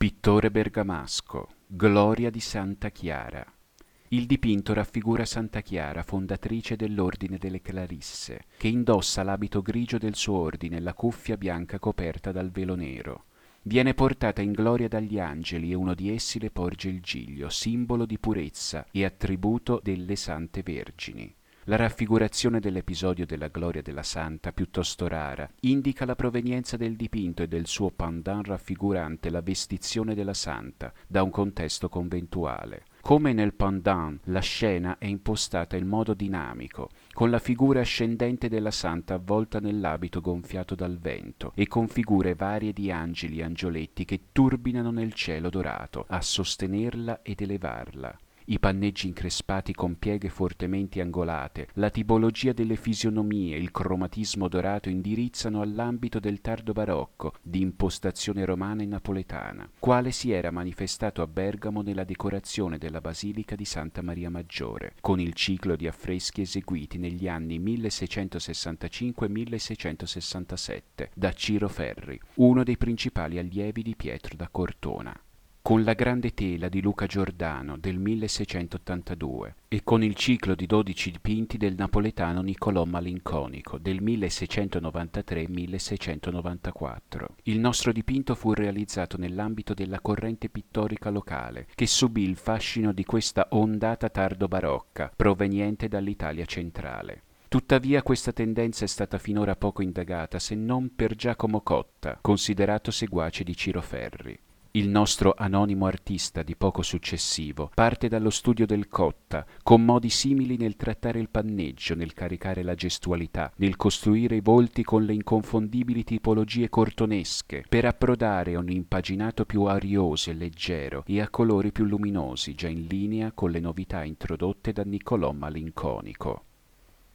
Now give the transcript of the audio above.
Pittore bergamasco, Gloria di Santa Chiara. Il dipinto raffigura Santa Chiara, fondatrice dell'Ordine delle Clarisse, che indossa l'abito grigio del suo ordine e la cuffia bianca coperta dal velo nero. Viene portata in gloria dagli angeli e uno di essi le porge il giglio, simbolo di purezza e attributo delle Sante Vergini. La raffigurazione dell'episodio della gloria della santa, piuttosto rara, indica la provenienza del dipinto e del suo pendant raffigurante la vestizione della santa, da un contesto conventuale. Come nel pendant, la scena è impostata in modo dinamico, con la figura ascendente della santa avvolta nell'abito gonfiato dal vento e con figure varie di angeli e angioletti che turbinano nel cielo dorato a sostenerla ed elevarla. I panneggi increspati con pieghe fortemente angolate, la tipologia delle fisionomie, il cromatismo dorato indirizzano all'ambito del tardo barocco, di impostazione romana e napoletana, quale si era manifestato a Bergamo nella decorazione della Basilica di Santa Maria Maggiore, con il ciclo di affreschi eseguiti negli anni 1665-1667 da Ciro Ferri, uno dei principali allievi di Pietro da Cortona, con la grande tela di Luca Giordano del 1682 e con il ciclo di 12 dipinti del napoletano Niccolò Malinconico del 1693-1694. Il nostro dipinto fu realizzato nell'ambito della corrente pittorica locale, che subì il fascino di questa ondata tardo barocca proveniente dall'Italia centrale. Tuttavia questa tendenza è stata finora poco indagata, se non per Giacomo Cotta, considerato seguace di Ciro Ferri. Il nostro anonimo artista di poco successivo parte dallo studio del Cotta, con modi simili nel trattare il panneggio, nel caricare la gestualità, nel costruire i volti con le inconfondibili tipologie cortonesche, per approdare a un impaginato più arioso e leggero e a colori più luminosi, già in linea con le novità introdotte da Niccolò Malinconico.